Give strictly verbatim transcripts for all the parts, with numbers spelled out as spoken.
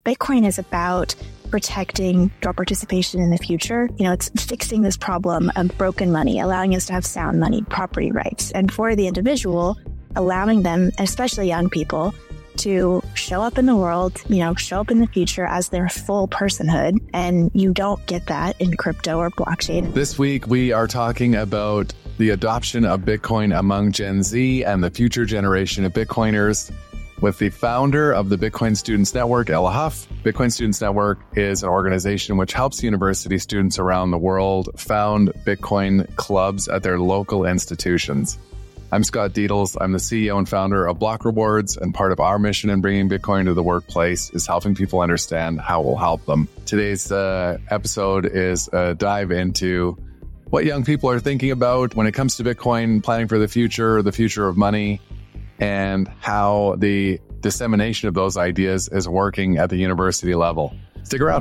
Bitcoin is about protecting your participation in the future. You know, it's fixing this problem of broken money, allowing us to have sound money, property rights. And for the individual, allowing them, especially young people, to show up in the world, you know, show up in the future as their full personhood. And you don't get that in crypto or blockchain. This week, we are talking about the adoption of Bitcoin among Gen Z and the future generation of Bitcoiners with the founder of the Bitcoin Students Network, Ella Huff. Bitcoin Students Network is an organization which helps university students around the world found Bitcoin clubs at their local institutions. I'm Scott Dietels. I'm the C E O and founder of Block Rewards, and part of our mission in bringing Bitcoin to the workplace is helping people understand how it will help them. Today's uh, episode is a dive into what young people are thinking about when it comes to Bitcoin, planning for the future, the future of money, and how the dissemination of those ideas is working at the university level. Stick around.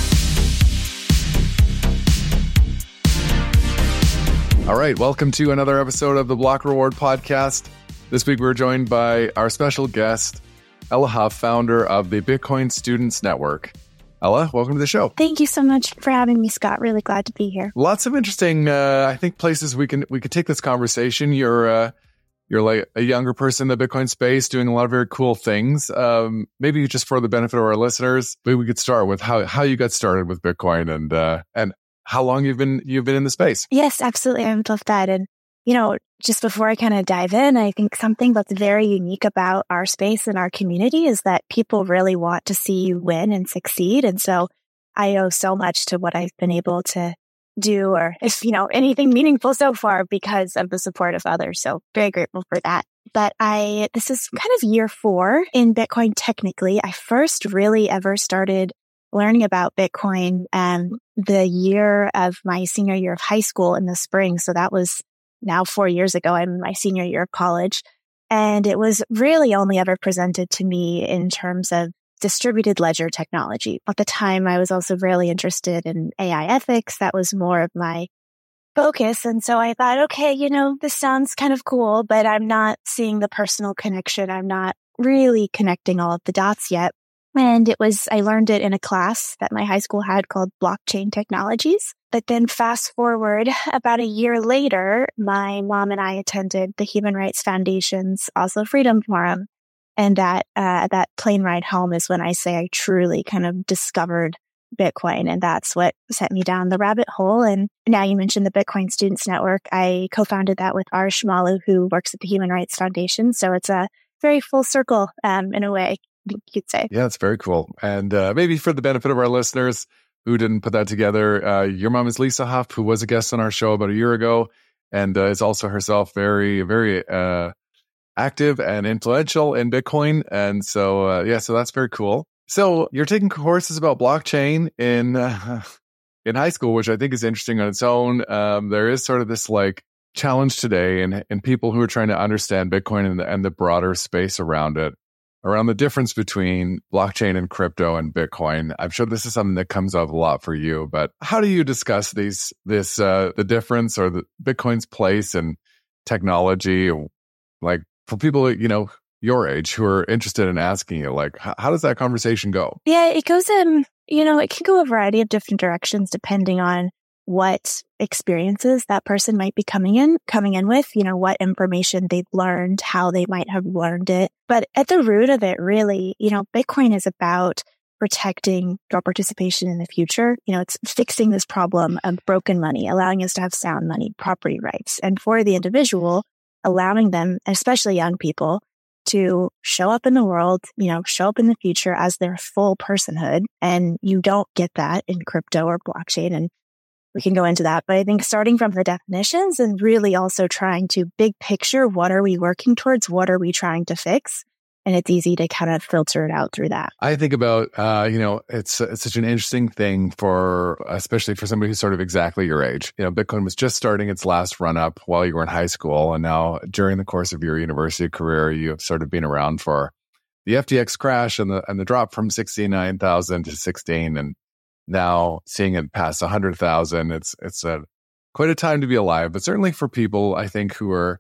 All right, welcome to another episode of the Block Reward podcast. This week we're joined by our special guest, Ella Huff, founder of the Bitcoin Students Network. Ella, welcome to the show. Thank you so much for having me, Scott. Really glad to be here. Lots of interesting, uh, I think, places we can we could take this conversation. You're uh, you're like a younger person in the Bitcoin space doing a lot of very cool things. Um, maybe just for the benefit of our listeners, maybe we could start with how how you got started with Bitcoin and uh, and how long you've been you've been in the space. Yes, absolutely. I would love that. And, you know, just before I kind of dive in, I think something that's very unique about our space and our community is that people really want to see you win and succeed. And so I owe so much to what I've been able to do, or if, you know, anything meaningful so far because of the support of others. So very grateful for that. But I, this is kind of year four in Bitcoin technically. I first really ever started learning about Bitcoin um, the year of my senior year of high school in the spring. So that was now four years ago. I'm in my senior year of college. And it was really only ever presented to me in terms of distributed ledger technology. At the time, I was also really interested in A I ethics. That was more of my focus. And so I thought, okay, you know, this sounds kind of cool, but I'm not seeing the personal connection. I'm not really connecting all of the dots yet. And it was, I learned it in a class that my high school had called Blockchain Technologies. But then fast forward about a year later, my mom and I attended the Human Rights Foundation's Oslo Freedom Forum. And that, uh, that plane ride home is when I say I truly kind of discovered Bitcoin. And that's what sent me down the rabbit hole. And now you mentioned the Bitcoin Students Network. I co-founded that with Arsh Malu, who works at the Human Rights Foundation. So it's a very full circle, um, in a way, you could say. Yeah, it's very cool. And uh, maybe for the benefit of our listeners who didn't put that together, uh, your mom is Lisa Huff, who was a guest on our show about a year ago, and uh, is also herself very, very uh, active and influential in Bitcoin. And so, uh, yeah, so that's very cool. So you're taking courses about blockchain in uh, in high school, which I think is interesting on its own. Um, there is sort of this like challenge today in, in people who are trying to understand Bitcoin and the, and the broader space around it, around the difference between blockchain and crypto and Bitcoin. I'm sure this is something that comes up a lot for you, but how do you discuss these, this, uh, the difference or the Bitcoin's place in technology? Like for people, you know, your age who are interested in asking you, like, how, how does that conversation go? Yeah, it goes in, you know, it can go a variety of different directions depending on what experiences that person might be coming in, coming in with, you know, what information they've learned, how they might have learned it. But at the root of it, really, you know, Bitcoin is about protecting your participation in the future. You know, it's fixing this problem of broken money, allowing us to have sound money, property rights. And for the individual, allowing them, especially young people, to show up in the world, you know, show up in the future as their full personhood. And you don't get that in crypto or blockchain. And we can go into that. But I think starting from the definitions and really also trying to big picture, what are we working towards? What are we trying to fix? And it's easy to kind of filter it out through that. I think about, uh, you know, it's, it's such an interesting thing for, especially for somebody who's sort of exactly your age. You know, Bitcoin was just starting its last run up while you were in high school. And now during the course of your university career, you have sort of been around for the F T X crash and the, and the drop from sixty-nine thousand to sixteen. And now seeing it past one hundred thousand, it's, it's a, quite a time to be alive. But certainly for people, I think, who are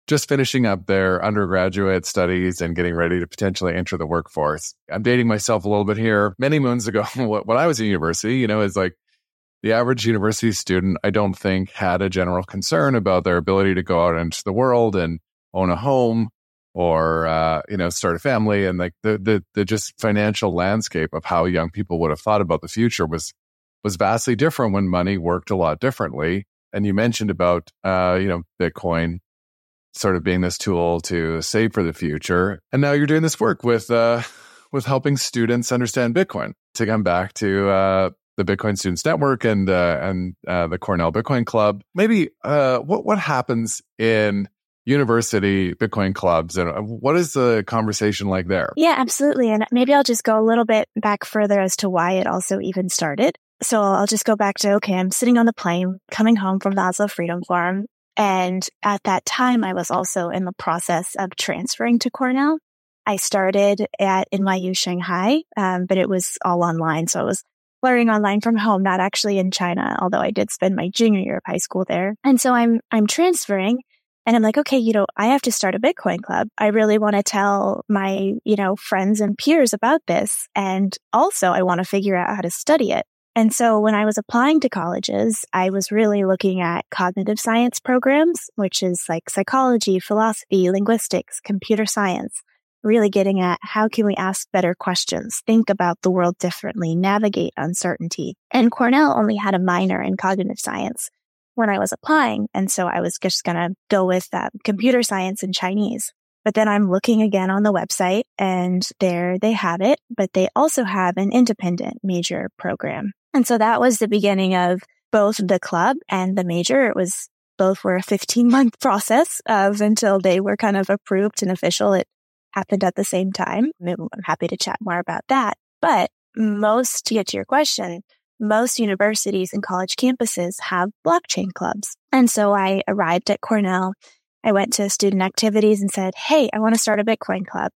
just finishing up their undergraduate studies and getting ready to potentially enter the workforce. I'm dating myself a little bit here. Many moons ago, when I was in university, you know, it's like the average university student, I don't think had a general concern about their ability to go out into the world and own a home or, uh, you know, start a family. And like the, the, the just financial landscape of how young people would have thought about the future was, was vastly different when money worked a lot differently. And you mentioned about, uh, you know, Bitcoin sort of being this tool to save for the future. And now you're doing this work with, uh, with helping students understand Bitcoin. To come back to, uh, the Bitcoin Students Network and, uh, and, uh, the Cornell Bitcoin Club, maybe, uh, what, what happens in university Bitcoin clubs and what is the conversation like there? Yeah, absolutely. And maybe I'll just go a little bit back further as to why it also even started. So I'll just go back to, okay, I'm sitting on the plane coming home from the Oslo Freedom Forum. And at that time, I was also in the process of transferring to Cornell. I started at N Y U Shanghai, um, but it was all online. So I was learning online from home, not actually in China, although I did spend my junior year of high school there. And so I'm, I'm transferring and I'm like, okay, you know, I have to start a Bitcoin club. I really want to tell my, you know, friends and peers about this. And also I want to figure out how to study it. And so when I was applying to colleges, I was really looking at cognitive science programs, which is like psychology, philosophy, linguistics, computer science, really getting at how can we ask better questions, think about the world differently, navigate uncertainty. And Cornell only had a minor in cognitive science when I was applying. And so I was just going to go with uh, computer science and Chinese. But then I'm looking again on the website and there they have it, but they also have an independent major program. And so that was the beginning of both the club and the major. It was both were a fifteen month process of until they were kind of approved and official. It happened at the same time. I'm happy to chat more about that. But most, to get to your question, most universities and college campuses have blockchain clubs. And so I arrived at Cornell. I went to student activities and said, hey, I want to start a Bitcoin club.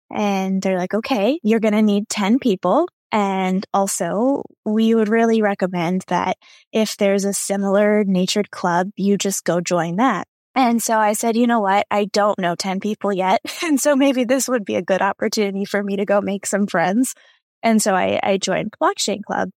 And they're like, okay, you're going to need ten people. And also, we would really recommend that if there's a similar natured club, you just go join that. And so I said, you know what? I don't know ten people yet. And so maybe this would be a good opportunity for me to go make some friends. And so I, I joined Blockchain Club.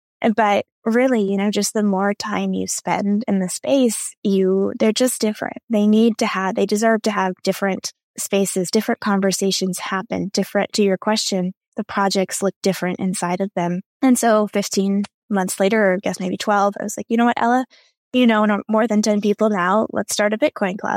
But really, you know, just the more time you spend in the space, you, they're just different. They need to have, they deserve to have different spaces, different conversations happen, different to your question. The projects look different inside of them. And so fifteen months later, or I guess maybe twelve, I was like, you know what, Ella, you know, more than ten people now, let's start a Bitcoin club.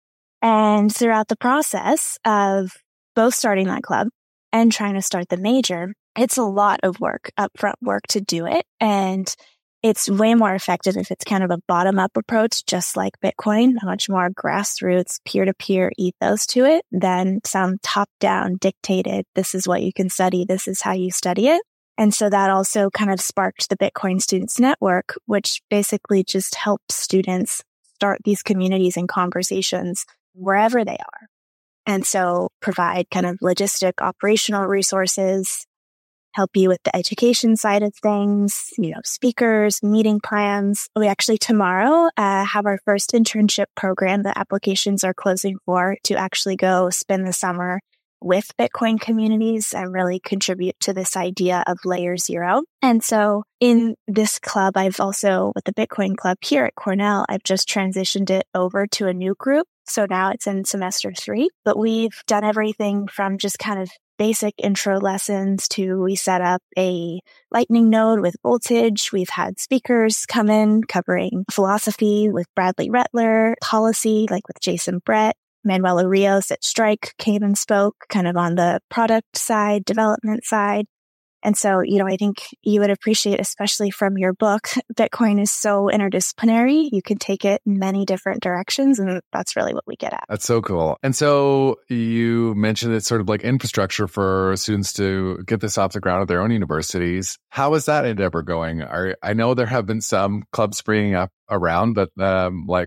And throughout the process of both starting that club and trying to start the major, it's a lot of work, upfront work to do it. And it's way more effective if it's kind of a bottom-up approach, just like Bitcoin, a much more grassroots, peer-to-peer ethos to it than some top-down dictated, this is what you can study, this is how you study it. And so that also kind of sparked the Bitcoin Students Network, which basically just helps students start these communities and conversations wherever they are. And so provide kind of logistic operational resources, help you with the education side of things, you know, speakers, meeting plans. We actually tomorrow uh, have our first internship program that applications are closing for to actually go spend the summer with Bitcoin communities and really contribute to this idea of layer zero. And so in this club, I've also, with the Bitcoin Club here at Cornell, I've just transitioned it over to a new group. So now it's in semester three, but we've done everything from just kind of basic intro lessons to we set up a lightning node with Voltage. We've had speakers come in covering philosophy with Bradley Rettler, policy, like with Jason Brett. Manuela Rios at Strike came and spoke kind of on the product side, development side. And so, you know, I think you would appreciate, especially from your book, Bitcoin is so interdisciplinary. You can take it in many different directions, and that's really what we get at. That's so cool. And so you mentioned it's sort of like infrastructure for students to get this off the ground at their own universities. How is that endeavor going? Are, I know there have been some clubs springing up around, but um, like,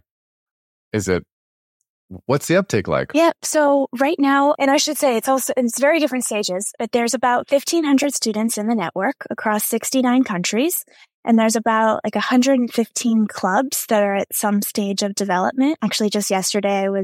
is it what's the uptake like? Yeah. So right now, and I should say it's also, it's very different stages, but there's about fifteen hundred students in the network across sixty-nine countries. And there's about like one hundred fifteen clubs that are at some stage of development. Actually, just yesterday, I was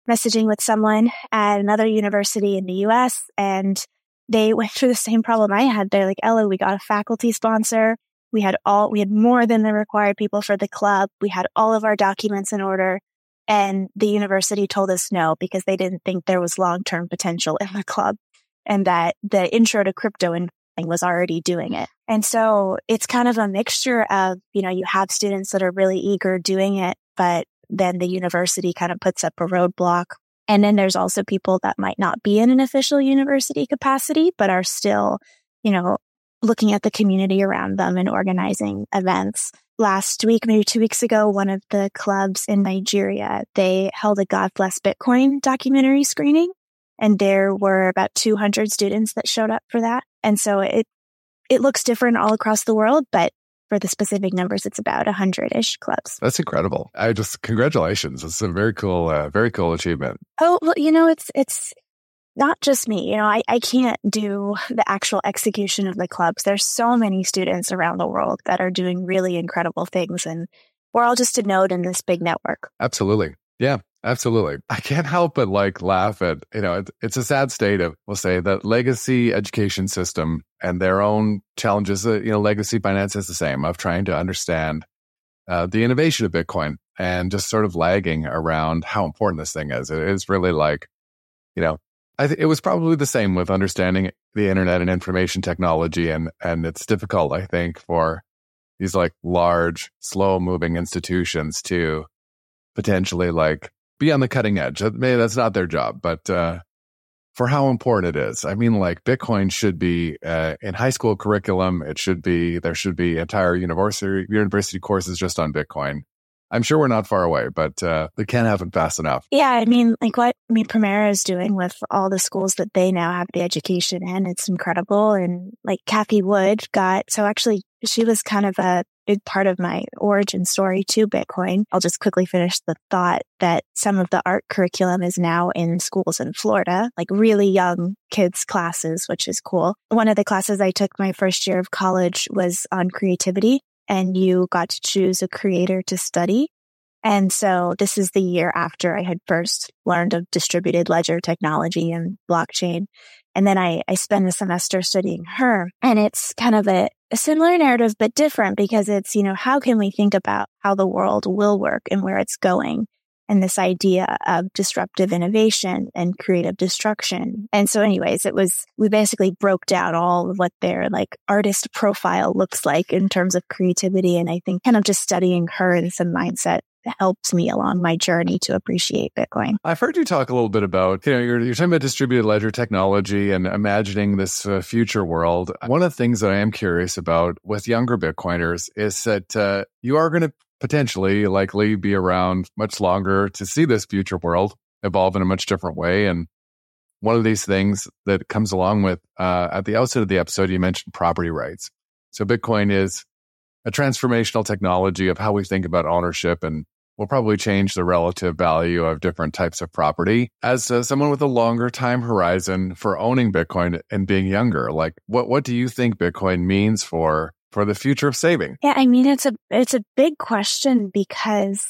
messaging with someone at another university in the U S, and they went through the same problem I had. They're like, Ella, we got a faculty sponsor. We had all, we had more than the required people for the club. We had all of our documents in order. And the university told us no, because they didn't think there was long-term potential in the club, and that the intro to crypto investing was already doing it. And so it's kind of a mixture of, you know, you have students that are really eager doing it, but then the university kind of puts up a roadblock. And then there's also people that might not be in an official university capacity, but are still, you know, looking at the community around them and organizing events. Last week, maybe two weeks ago, one of the clubs in Nigeria, they held a God Bless Bitcoin documentary screening, and there were about two hundred students that showed up for that. And so it it looks different all across the world, but for the specific numbers, it's about one hundred-ish clubs. That's incredible. I just, congratulations. It's a very cool, uh, very cool achievement. Oh, well, you know, it's it's not just me. You know, I, I can't do the actual execution of the clubs. There's so many students around the world that are doing really incredible things, and we're all just a node in this big network. Absolutely. Yeah, absolutely. I can't help but like laugh at, you know, it, it's a sad state of, we'll say, the legacy education system and their own challenges. Uh, you know, legacy finance is the same, of trying to understand uh, the innovation of Bitcoin and just sort of lagging around how important this thing is. It is really like, you know, I th- it was probably the same with understanding the internet and information technology. And, and it's difficult, I think, for these like large, slow moving institutions to potentially like be on the cutting edge. Maybe that's not their job, but uh, for how important it is. I mean, like Bitcoin should be uh, in high school curriculum. It should be, there should be entire university, university courses just on Bitcoin. I'm sure we're not far away, but uh, it can't happen fast enough. Yeah, I mean, like what I mean, Primera is doing with all the schools that they now have the education in, it's incredible. And like Kathy Wood got, so actually she was kind of a big part of my origin story to Bitcoin. I'll just quickly finish the thought that some of the art curriculum is now in schools in Florida, like really young kids classes, which is cool. One of the classes I took my first year of college was on creativity, and you got to choose a creator to study. And so this is the year after I had first learned of distributed ledger technology and blockchain. And then I, I spent a semester studying her. And it's kind of a, a similar narrative, but different, because it's, you know, how can we think about how the world will work and where it's going? And this idea of disruptive innovation and creative destruction. And so anyways, it was, we basically broke down all of what their like artist profile looks like in terms of creativity. And I think kind of just studying her and some mindset helped me along my journey to appreciate Bitcoin. I've heard you talk a little bit about, you know, you're, you're talking about distributed ledger technology and imagining this uh, future world. One of the things that I am curious about with younger Bitcoiners is that uh, you are going to potentially likely be around much longer to see this future world evolve in a much different way. And one of these things that comes along with, uh, at the outset of the episode, you mentioned property rights. So Bitcoin is a transformational technology of how we think about ownership, and will probably change the relative value of different types of property. As uh, someone with a longer time horizon for owning Bitcoin and being younger, like what, what do you think Bitcoin means for for the future of saving? Yeah, I mean, it's a it's a big question, because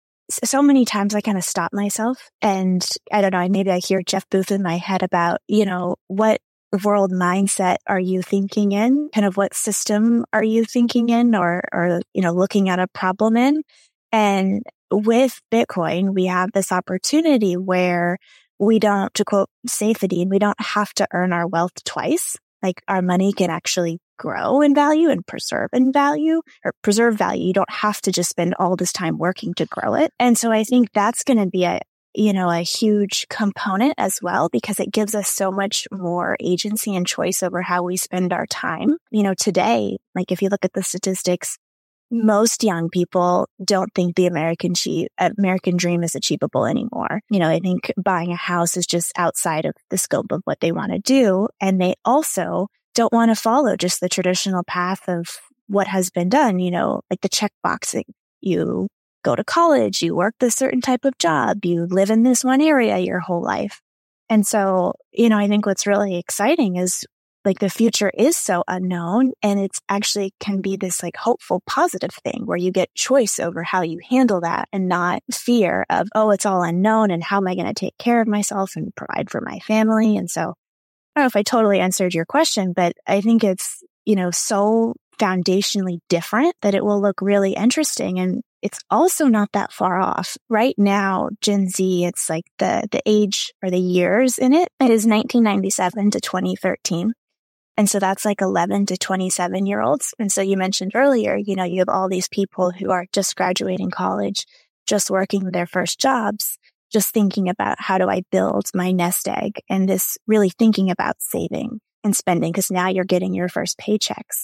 so many times I kind of stop myself and I don't know, maybe I hear Jeff Booth in my head about, you know, what world mindset are you thinking in? Kind of what system are you thinking in, or, or, you know, looking at a problem in? And with Bitcoin, we have this opportunity where we don't, to quote Saifedean, we don't have to earn our wealth twice. Like our money can actually grow in value and preserve in value, or preserve value. You don't have to just spend all this time working to grow it. And so I think that's going to be a, you know, a huge component as well, because it gives us so much more agency and choice over how we spend our time. You know, today, like if you look at the statistics, most young people don't think the American che- American dream is achievable anymore. You know, I think buying a house is just outside of the scope of what they want to do. And they also don't want to follow just the traditional path of what has been done, you know, like the checkboxing. You go to college, you work this certain type of job, you live in this one area your whole life. And so, you know, I think what's really exciting is like the future is so unknown, and it's actually can be this like hopeful, positive thing where you get choice over how you handle that and not fear of, oh, it's all unknown and how am I going to take care of myself and provide for my family? And so I don't know if I totally answered your question, but I think it's, you know, so foundationally different that it will look really interesting. And it's also not that far off. Right now, Gen Z, it's like the, the age or the years in it, it is nineteen ninety-seven to twenty thirteen. And so that's like eleven to twenty-seven year olds. And so you mentioned earlier, you know, you have all these people who are just graduating college, just working their first jobs, just thinking about how do I build my nest egg, and this really thinking about saving and spending because now you're getting your first paychecks.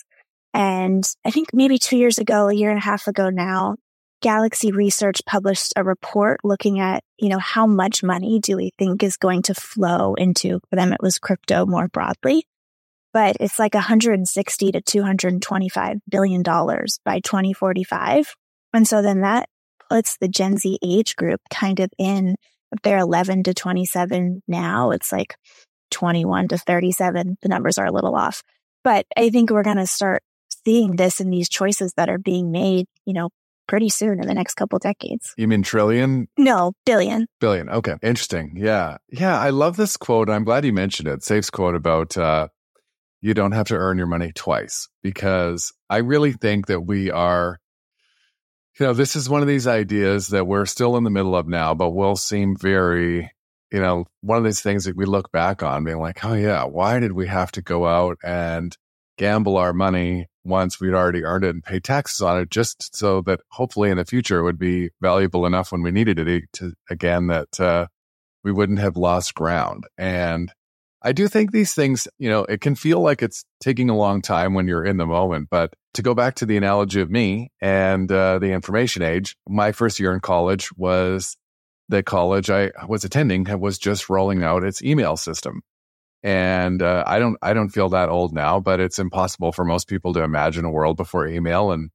And I think maybe two years ago, a year and a half ago now, Galaxy Research published a report looking at, you know, how much money do we think is going to flow into, for them it was crypto more broadly, but it's like one hundred sixty to two hundred twenty-five billion dollars by twenty forty-five. And so then that puts the Gen Z age group kind of in, if they're eleven to twenty-seven now, it's like twenty-one to thirty-seven. The numbers are a little off, but I think we're going to start seeing this in these choices that are being made, you know, pretty soon in the next couple decades. You mean trillion? No, billion. Billion. Okay. Interesting. Yeah. Yeah. I love this quote. I'm glad you mentioned it. Safe's quote about, uh, you don't have to earn your money twice, because I really think that we are, you know, this is one of these ideas that we're still in the middle of now, but will seem very, you know, one of these things that we look back on being like, oh yeah, why did we have to go out and gamble our money once we'd already earned it and pay taxes on it, just so that hopefully in the future it would be valuable enough when we needed it to, again, that uh, we wouldn't have lost ground. And I do think these things, you know, it can feel like it's taking a long time when you're in the moment. But to go back to the analogy of me and uh, the information age, my first year in college was the college I was attending was just rolling out its email system. And uh, I don't I don't feel that old now, but it's impossible for most people to imagine a world before email. And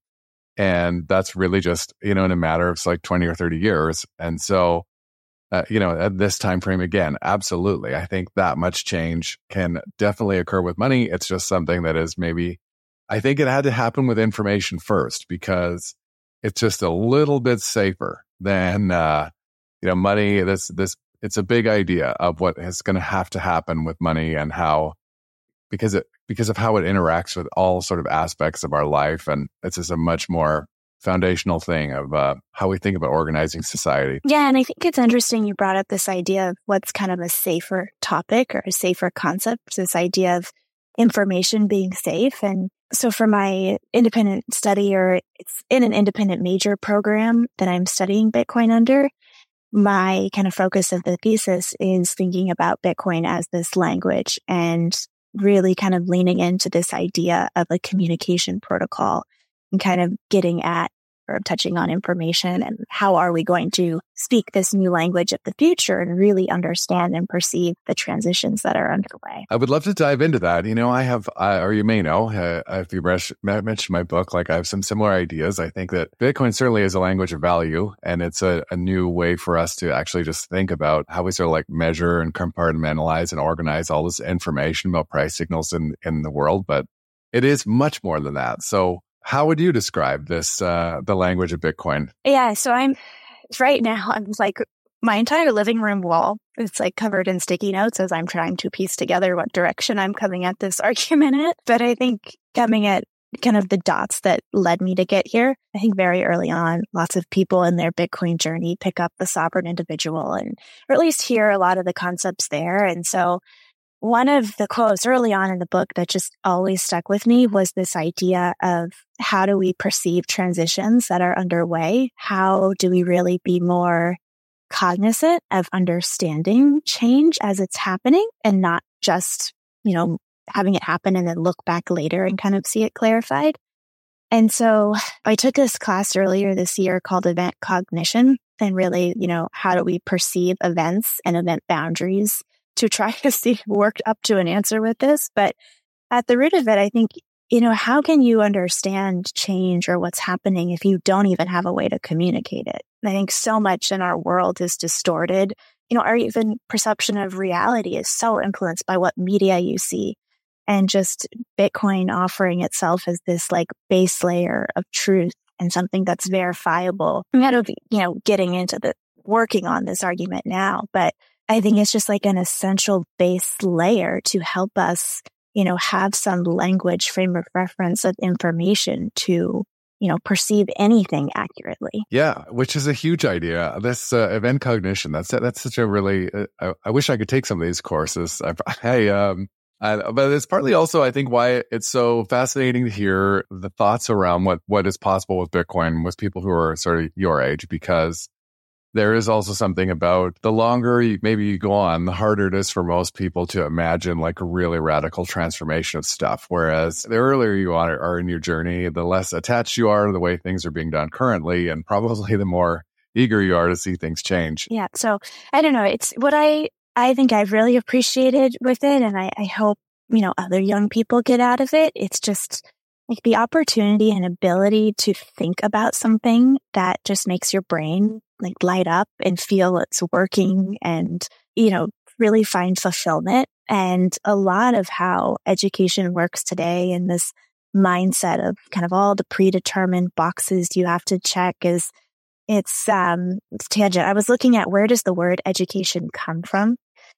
and that's really just, you know, in a matter of like twenty or thirty years. And so, uh, you know, at this time frame, again, absolutely. I think that much change can definitely occur with money. It's just something that is maybe, I think it had to happen with information first, because it's just a little bit safer than, uh, you know, money. This, this, it's a big idea of what is going to have to happen with money and how, because it, because of how it interacts with all sort of aspects of our life. And it's just a much more foundational thing of uh, how we think about organizing society. Yeah. And I think it's interesting you brought up this idea of what's kind of a safer topic or a safer concept, this idea of information being safe. And so for my independent study, or it's in an independent major program that I'm studying Bitcoin under, my kind of focus of the thesis is thinking about Bitcoin as this language and really kind of leaning into this idea of a communication protocol and kind of getting at or touching on information and how are we going to speak this new language of the future and really understand and perceive the transitions that are underway. I would love to dive into that. You know, I have, uh, or you may know, uh, if you mentioned my book, like I have some similar ideas. I think that Bitcoin certainly is a language of value, and it's a, a new way for us to actually just think about how we sort of like measure and compartmentalize and organize all this information about price signals in, in the world. But it is much more than that. So how would you describe this, uh, the language of Bitcoin? Yeah, so I'm, right now, I'm like, my entire living room wall is like covered in sticky notes as I'm trying to piece together what direction I'm coming at this argument at. But I think coming at kind of the dots that led me to get here, I think very early on, lots of people in their Bitcoin journey pick up the sovereign individual and, or at least hear a lot of the concepts there. And so one of the quotes early on in the book that just always stuck with me was this idea of how do we perceive transitions that are underway? How do we really be more cognizant of understanding change as it's happening and not just, you know, having it happen and then look back later and kind of see it clarified? And so I took this class earlier this year called Event Cognition, and really, you know, how do we perceive events and event boundaries to try to see work up to an answer with this. But at the root of it, I think, you know, how can you understand change or what's happening if you don't even have a way to communicate it? And I think so much in our world is distorted. You know, our even perception of reality is so influenced by what media you see. and just Bitcoin offering itself as this like base layer of truth and something that's verifiable. I'm kind of, you know, getting into the working on this argument now, but I think it's just like an essential base layer to help us, you know, have some language frame of reference of information to, you know, perceive anything accurately. Yeah, which is a huge idea. This uh, event cognition, that's that's such a really, uh, I, I wish I could take some of these courses. I, I um, I, but it's partly also, I think, why it's so fascinating to hear the thoughts around what, what is possible with Bitcoin with people who are sort of your age, because there is also something about the longer you, maybe you go on, the harder it is for most people to imagine like a really radical transformation of stuff. Whereas the earlier you are, are in your journey, the less attached you are to the way things are being done currently, and probably the more eager you are to see things change. Yeah. So I don't know. It's what I, I think I've really appreciated with it. And I, I hope, you know, other young people get out of it. It's just like the opportunity and ability to think about something that just makes your brain like light up and feel it's working and, you know, really find fulfillment. And a lot of how education works today in this mindset of kind of all the predetermined boxes you have to check is it's, um, it's tangent. I was looking at where does the word education come from?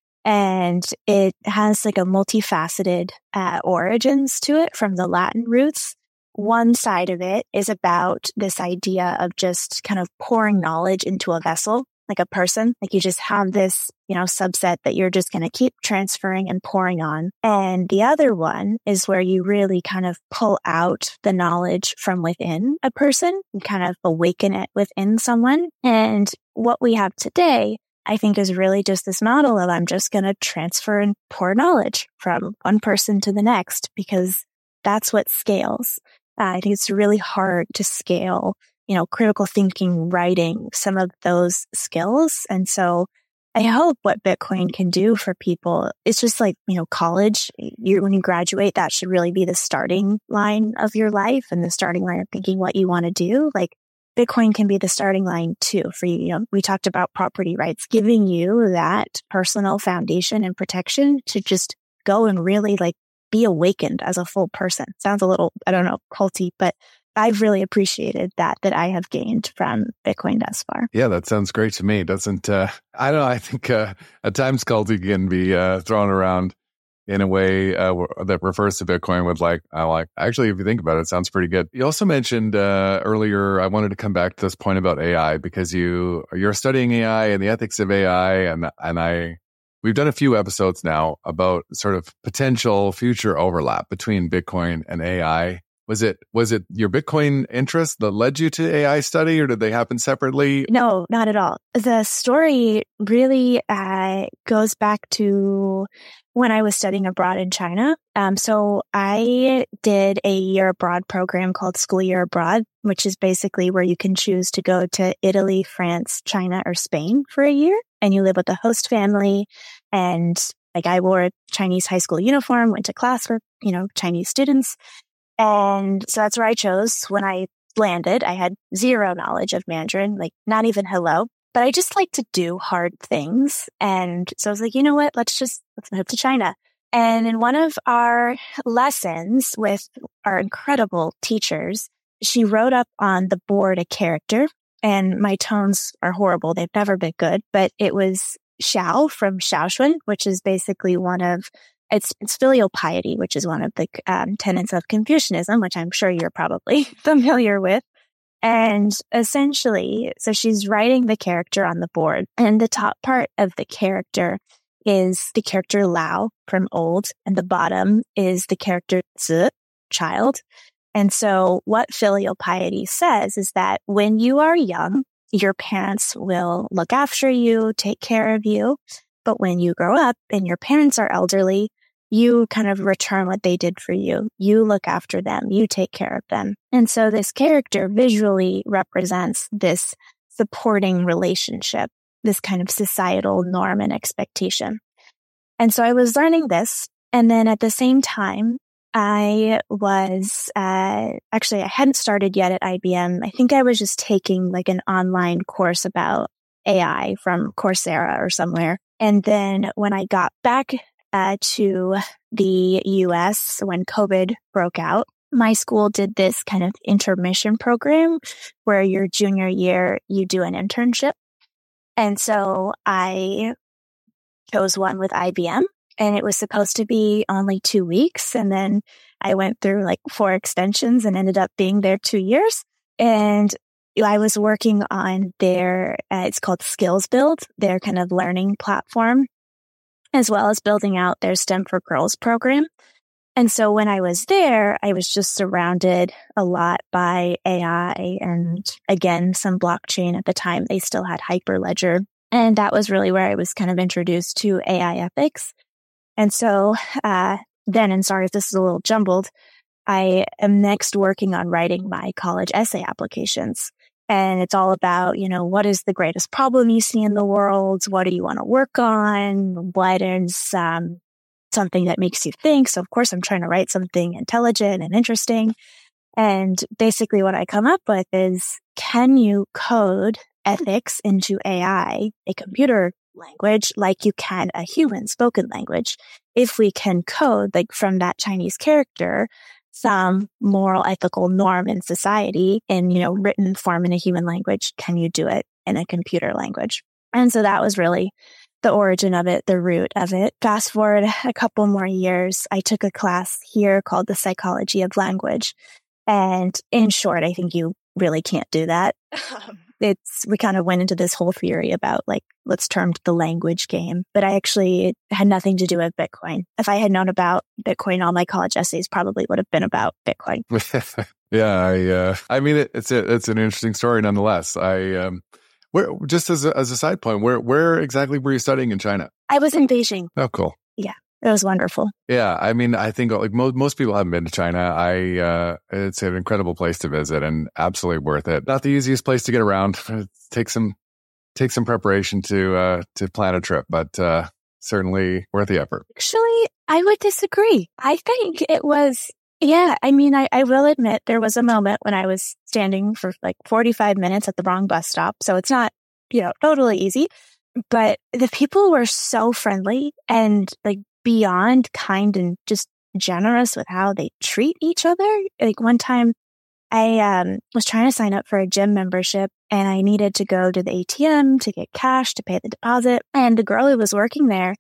And it has like a multifaceted uh, origins to it from the Latin roots. One side of it is about this idea of just kind of pouring knowledge into a vessel, like a person. Like you just have this, you know, subset that you're just going to keep transferring and pouring on. And the other one is where you really kind of pull out the knowledge from within a person and kind of awaken it within someone. And what we have today, I think, is really just this model of I'm just going to transfer and pour knowledge from one person to the next because that's what scales. Uh, I think it's really hard to scale, you know, critical thinking, writing, some of those skills. And so I hope what Bitcoin can do for people, it's just like, you know, college, you, when you graduate, that should really be the starting line of your life and the starting line of thinking what you want to do. Like Bitcoin can be the starting line too for you. You know, we talked about property rights, giving you that personal foundation and protection to just go and really like be awakened as a full person. Sounds a little, I don't know, culty, but I've really appreciated that, that I have gained from Bitcoin thus far. Yeah, that sounds great to me. It doesn't, uh, I don't know, I think uh, at times culty can be uh, thrown around in a way uh, that refers to Bitcoin with like, I like, actually, if you think about it, it sounds pretty good. You also mentioned uh, earlier, I wanted to come back to this point about A I because you, you're studying A I and the ethics of A I. And, and I, we've done a few episodes now about sort of potential future overlap between Bitcoin and A I. Was it was it your Bitcoin interest that led you to A I study, or did they happen separately? No, not at all. The story really uh, goes back to when I was studying abroad in China. Um, so I did a year abroad program called School Year Abroad, which is basically where you can choose to go to Italy, France, China, or Spain for a year, and you live with a host family. And like I wore a Chinese high school uniform, went to class for, you know, Chinese students. And so that's where I chose. When I landed, I had zero knowledge of Mandarin, like not even hello, but I just like to do hard things. And so I was like, you know what, let's just, let's move to China. And in one of our lessons with our incredible teachers, she wrote up on the board a character, and my tones are horrible. They've never been good, but it was Xiao from Shaoxuan, which is basically one of It's, it's filial piety, which is one of the um, tenets of Confucianism, which I'm sure you're probably familiar with. And essentially, so she's writing the character on the board, and the top part of the character is the character Lao from old, and the bottom is the character Zi, child. And so what filial piety says is that when you are young, your parents will look after you, take care of you. But when you grow up and your parents are elderly, you kind of return what they did for you. You look after them. You take care of them. And so this character visually represents this supporting relationship, this kind of societal norm and expectation. And so I was learning this. And then at the same time, I was, uh, actually, I hadn't started yet at I B M. I think I was just taking like an online course about A I from Coursera or somewhere. And then when I got back uh, to the U S when COVID broke out, my school did this kind of intermission program where your junior year, you do an internship. And so I chose one with I B M, and it was supposed to be only two weeks. And then I went through like four extensions and ended up being there two years. And I was working on their, uh, it's called Skills Build, their kind of learning platform, as well as building out their STEM for Girls program. And so when I was there, I was just surrounded a lot by A I and, again, some blockchain. At the time, they still had Hyperledger. And that was really where I was kind of introduced to A I ethics. And so uh, then, and sorry if this is a little jumbled, I am next working on writing my college essay applications. And it's all about, you know, what is the greatest problem you see in the world? What do you want to work on? What is um, something that makes you think? So, of course, I'm trying to write something intelligent and interesting. And basically what I come up with is, can you code ethics into A I, a computer language, like you can a human spoken language? If we can code, like from that Chinese character, some moral, ethical norm in society in, you know, written form in a human language, can you do it in a computer language? And so that was really the origin of it, the root of it. Fast forward a couple more years, I took a class here called The Psychology of Language. And in short, I think you really can't do that. It's, we kind of went into this whole theory about like, let's term it the language game, but I actually it had nothing to do with Bitcoin. If I had known about Bitcoin, all my college essays probably would have been about Bitcoin. yeah. I, uh, I mean, it, it's, a, it's an interesting story nonetheless. I, um, where, just as a, as a side point, where, where exactly were you studying in China? I was in Beijing. Oh, cool. Yeah. It was wonderful. Yeah. I mean, I think like most, most people haven't been to China. I, uh, it's an incredible place to visit and absolutely worth it. Not the easiest place to get around. It takes some, takes some preparation to, uh, to plan a trip, but, uh, certainly worth the effort. Actually, I would disagree. I think it was, yeah. I mean, I, I will admit there was a moment when I was standing for like forty-five minutes at the wrong bus stop. So it's not, you know, totally easy, but the people were so friendly and like, beyond kind and just generous with how they treat each other. Like one time I um, was trying to sign up for a gym membership and I needed to go to the A T M to get cash to pay the deposit. And the girl who was working there,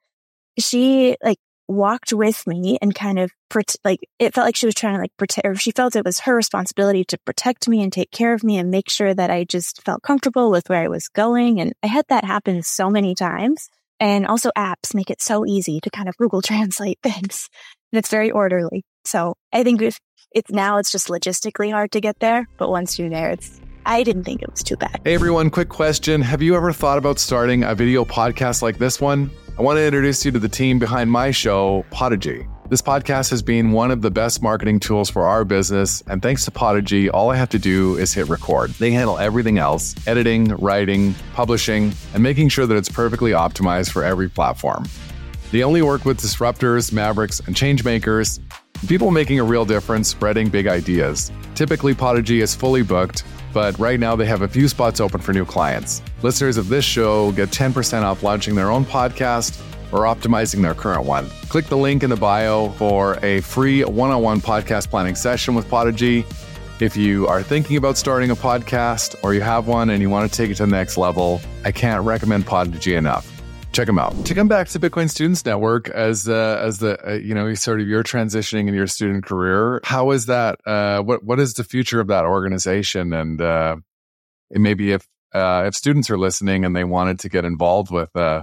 she like walked with me and kind of like, it felt like she was trying to like protect, or she felt it was her responsibility to protect me and take care of me and make sure that I just felt comfortable with where I was going. And I had that happen so many times. And also apps make it so easy to kind of Google Translate things. And it's very orderly. So I think if it's now it's just logistically hard to get there. But once you're there, it's I didn't think it was too bad. Hey everyone, quick question. Have you ever thought about starting a video podcast like this one? I want to introduce you to the team behind my show, Podigy. This podcast has been one of the best marketing tools for our business, and thanks to Podigy, all I have to do is hit record. They handle everything else, editing, writing, publishing, and making sure that it's perfectly optimized for every platform. They only work with disruptors, mavericks, and change makers, people making a real difference, spreading big ideas. Typically, Podigy is fully booked, but right now they have a few spots open for new clients. Listeners of this show get ten percent off launching their own podcast or optimizing their current one. Click the link in the bio for a free one-on-one podcast planning session with Podigy. If you are thinking about starting a podcast or you have one and you want to take it to the next level, I can't recommend Podigy enough. Check them out. To come back to Bitcoin Students Network as uh, as the uh, you know sort of you're transitioning in your student career, how is that? Uh, what what is the future of that organization? And uh, and maybe if uh, if students are listening and they wanted to get involved with uh,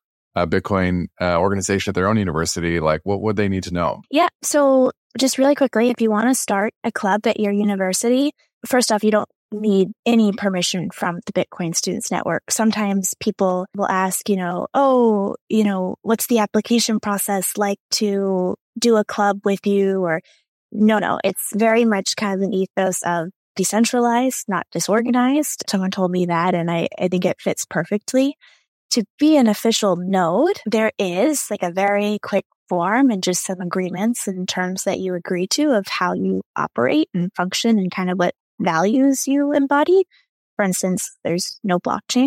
a Bitcoin uh, organization at their own university, like what would they need to know? Yeah. So just really quickly, if you want to start a club at your university, first off, you don't need any permission from the Bitcoin Students Network. Sometimes people will ask, you know, oh, you know, what's the application process like to do a club with you? Or no, no, it's very much kind of an ethos of decentralized, not disorganized. Someone told me that, and I, I think it fits perfectly. To be an official node, there is like a very quick form and just some agreements and terms that you agree to of how you operate and function and kind of what values you embody. For instance, there's no blockchain.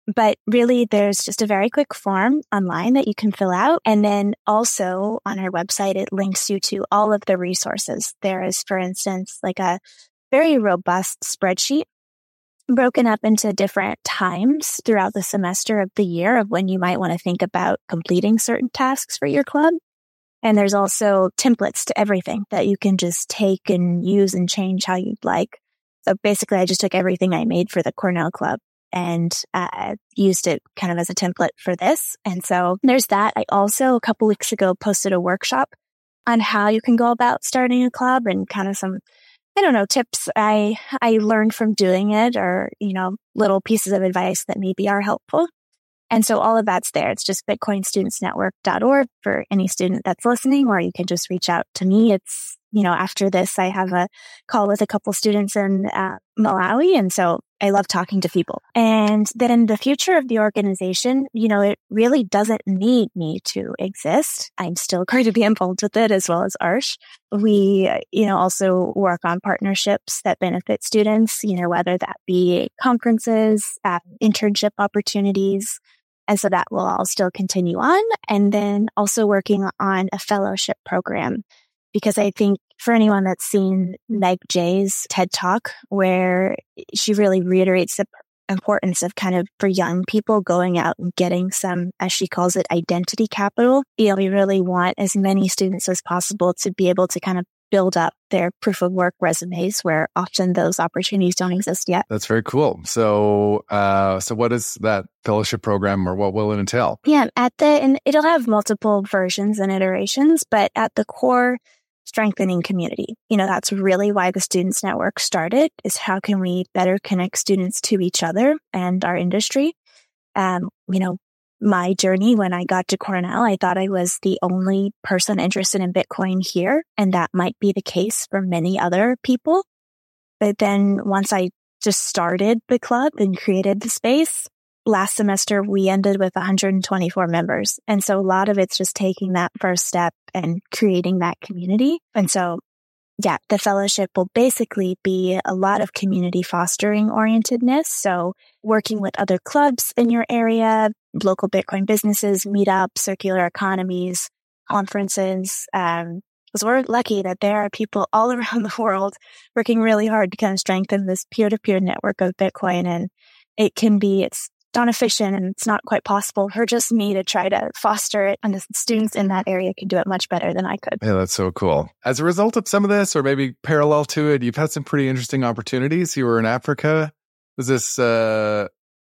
But really, there's just a very quick form online that you can fill out. And then also on our website, it links you to all of the resources. There is, for instance, like a very robust spreadsheet broken up into different times throughout the semester of the year of when you might want to think about completing certain tasks for your club. And there's also templates to everything that you can just take and use and change how you'd like. So basically, I just took everything I made for the Cornell Club and uh, used it kind of as a template for this. And so there's that. I also, a couple weeks ago, posted a workshop on how you can go about starting a club and kind of some, I don't know, tips I I learned from doing it, or, you know, little pieces of advice that maybe are helpful. And so all of that's there. It's just bitcoin students network dot org for any student that's listening, or you can just reach out to me. It's, you know, after this, I have a call with a couple students in uh, Malawi. And so I love talking to people. And then in the future of the organization, you know, it really doesn't need me to exist. I'm still going to be involved with it, as well as Arsh. We, you know, also work on partnerships that benefit students, you know, whether that be conferences, uh, internship opportunities. And so that will all still continue on. And then also working on a fellowship program, because I think for anyone that's seen Meg Jay's TED Talk, where she really reiterates the importance of kind of for young people going out and getting some, as she calls it, identity capital. You know, we really want as many students as possible to be able to kind of build up their proof of work resumes, where often those opportunities don't exist yet. That's very cool. So, uh, so what is that fellowship program, or what will it entail? Yeah, at the, and it'll have multiple versions and iterations, but at the core, strengthening community. You know, that's really why the Students Network started, is how can we better connect students to each other and our industry? Um, you know, my journey when I got to Cornell, I thought I was the only person interested in Bitcoin here, and that might be the case for many other people. But then once I just started the club and created the space, last semester, we ended with one hundred twenty-four members. And so a lot of it's just taking that first step and creating that community. And so, yeah, the fellowship will basically be a lot of community fostering orientedness. So working with other clubs in your area, local Bitcoin businesses, meetups, circular economies, conferences. Um, because we're lucky that there are people all around the world working really hard to kind of strengthen this peer-to-peer network of Bitcoin. And it can be, it's not efficient, and it's not quite possible for just me to try to foster it. And the students in that area can do it much better than I could. Yeah, that's so cool. As a result of some of this, or maybe parallel to it, you've had some pretty interesting opportunities. You were in Africa. Was this, uh,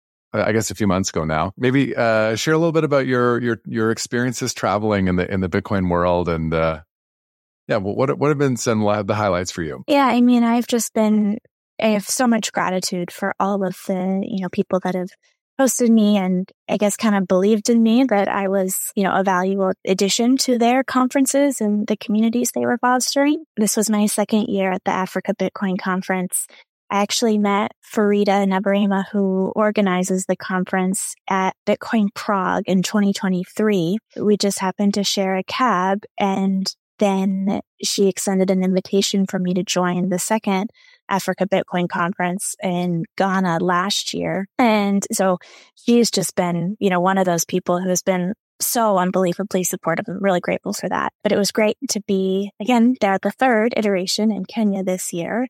I guess, a few months ago now? Maybe uh, share a little bit about your your your experiences traveling in the in the Bitcoin world, and uh, yeah, what what have been some of the highlights for you? Yeah, I mean, I've just been, I have so much gratitude for all of the, you know, people that have hosted me and I guess kind of believed in me that I was, you know, a valuable addition to their conferences and the communities they were fostering. This was my second year at the Africa Bitcoin Conference. I actually met Farida Nabarima, who organizes the conference, at Bitcoin Prague in twenty twenty-three. We just happened to share a cab, and then she extended an invitation for me to join the second Africa Bitcoin Conference in Ghana last year. And so she's just been, you know, one of those people who has been so unbelievably supportive. I'm really grateful for that. But it was great to be, again, there at the third iteration in Kenya this year.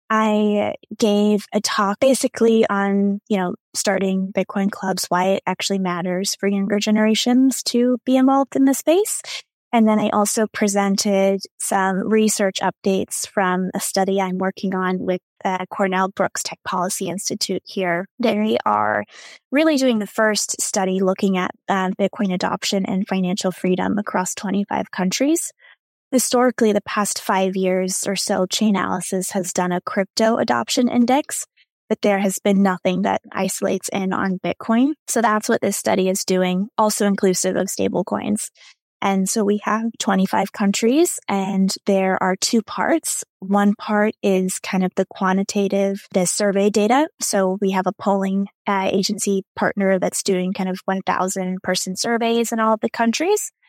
I gave a talk basically on, you know, starting Bitcoin clubs, why it actually matters for younger generations to be involved in the space. And then I also presented some research updates from a study I'm working on with uh, Cornell Brooks Tech Policy Institute here. They are really doing the first study looking at uh, Bitcoin adoption and financial freedom across twenty-five countries. Historically, the past five years or so, Chainalysis has done a crypto adoption index, but there has been nothing that isolates in on Bitcoin. So that's what this study is doing, also inclusive of stablecoins. And so we have twenty-five countries, and there are two parts. One part is kind of the quantitative, the survey data. So we have a polling uh, agency partner that's doing kind of one thousand person surveys in all of the countries.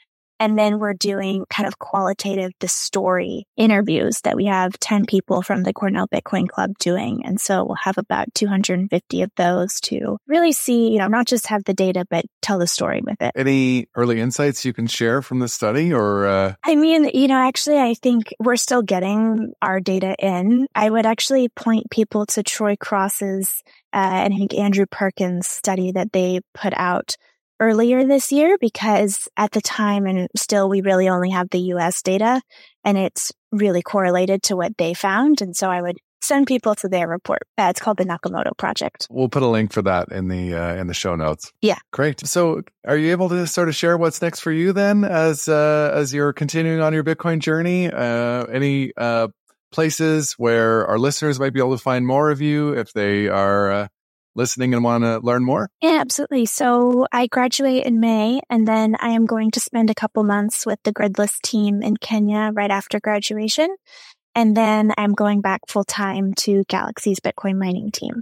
And then we're doing kind of qualitative the story interviews that we have ten people from the Cornell Bitcoin Club doing. And so we'll have about two hundred fifty of those to really see, you know, not just have the data, but tell the story with it. Any early insights you can share from the study or? Uh... I mean, you know, actually, I think we're still getting our data in. I would actually point people to Troy Cross's uh, and I think Andrew Perkins' study that they put out earlier this year, because at the time, and still we really only have the U S data, and it's really correlated to what they found. And so I would send people to their report. Uh, it's called the Nakamoto Project. We'll put a link for that in the uh, in the show notes. Yeah. Great. So are you able to sort of share what's next for you then as uh, as you're continuing on your Bitcoin journey? Uh, any uh, places where our listeners might be able to find more of you if they are uh, listening and want to learn more? Yeah, absolutely. So I graduate in May, and then I am going to spend a couple months with the Gridless team in Kenya right after graduation. And then I'm going back full time to Galaxy's Bitcoin mining team.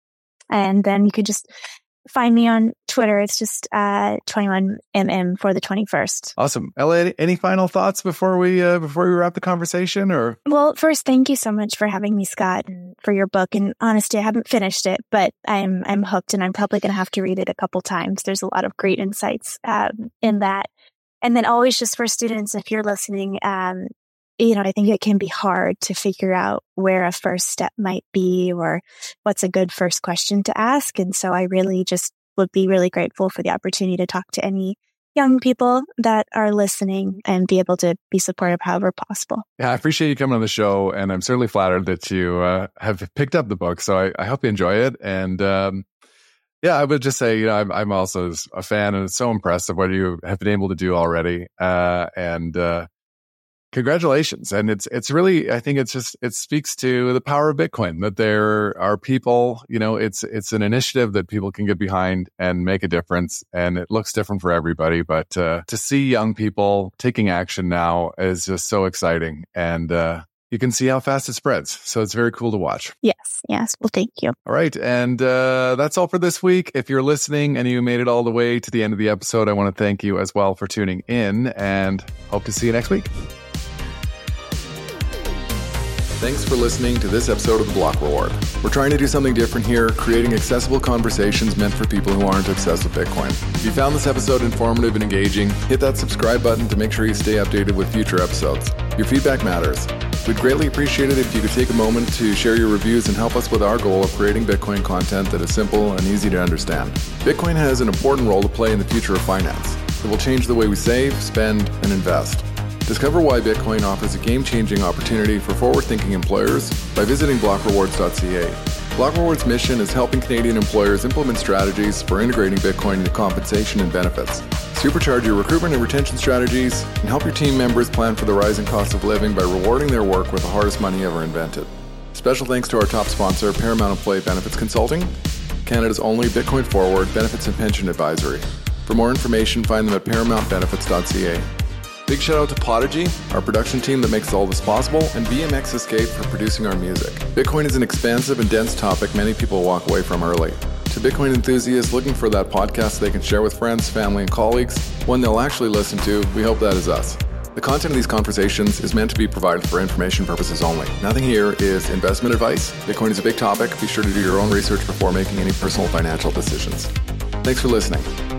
And then you could just find me on Twitter. It's just uh, twenty-one M M for the twenty-first. Awesome. Ella, any final thoughts before we uh, before we wrap the conversation? Or well, first, thank you so much for having me, Scott, and for your book. And honestly, I haven't finished it, but I'm I'm hooked, and I'm probably going to have to read it a couple times. There's a lot of great insights um, in that. And then always, just for students, if you're listening, um, you know, I think it can be hard to figure out where a first step might be or what's a good first question to ask. And so I really just would be really grateful for the opportunity to talk to any young people that are listening and be able to be supportive however possible. Yeah, I appreciate you coming on the show, and I'm certainly flattered that you uh, have picked up the book. So I, I hope you enjoy it. And um, yeah, I would just say, you know, I'm, I'm also a fan and so impressed of what you have been able to do already. Uh, and uh, Congratulations. And it's, it's really, I think it's just, it speaks to the power of Bitcoin, that there are people, you know, it's, it's an initiative that people can get behind and make a difference. And it looks different for everybody, but, uh, to see young people taking action now is just so exciting. And, uh, you can see how fast it spreads. So it's very cool to watch. Yes. Yes. Well, thank you. All right. And uh, that's all for this week. If you're listening and you made it all the way to the end of the episode, I want to thank you as well for tuning in and hope to see you next week. Thanks for listening to this episode of The Block Reward. We're trying to do something different here, creating accessible conversations meant for people who aren't obsessed with Bitcoin. If you found this episode informative and engaging, hit that subscribe button to make sure you stay updated with future episodes. Your feedback matters. We'd greatly appreciate it if you could take a moment to share your reviews and help us with our goal of creating Bitcoin content that is simple and easy to understand. Bitcoin has an important role to play in the future of finance. It will change the way we save, spend, and invest. Discover why Bitcoin offers a game-changing opportunity for forward-thinking employers by visiting block rewards dot c a. Block Rewards' mission is helping Canadian employers implement strategies for integrating Bitcoin into compensation and benefits, supercharge your recruitment and retention strategies, and help your team members plan for the rising cost of living by rewarding their work with the hardest money ever invented. Special thanks to our top sponsor, Paramount Employee Benefits Consulting, Canada's only Bitcoin-forward benefits and pension advisory. For more information, find them at paramount benefits dot c a. Big shout out to Podigy, our production team that makes all this possible, and B M X Escape for producing our music. Bitcoin is an expansive and dense topic many people walk away from early. To Bitcoin enthusiasts looking for that podcast they can share with friends, family, and colleagues, one they'll actually listen to, we hope that is us. The content of these conversations is meant to be provided for information purposes only. Nothing here is investment advice. Bitcoin is a big topic. Be sure to do your own research before making any personal financial decisions. Thanks for listening.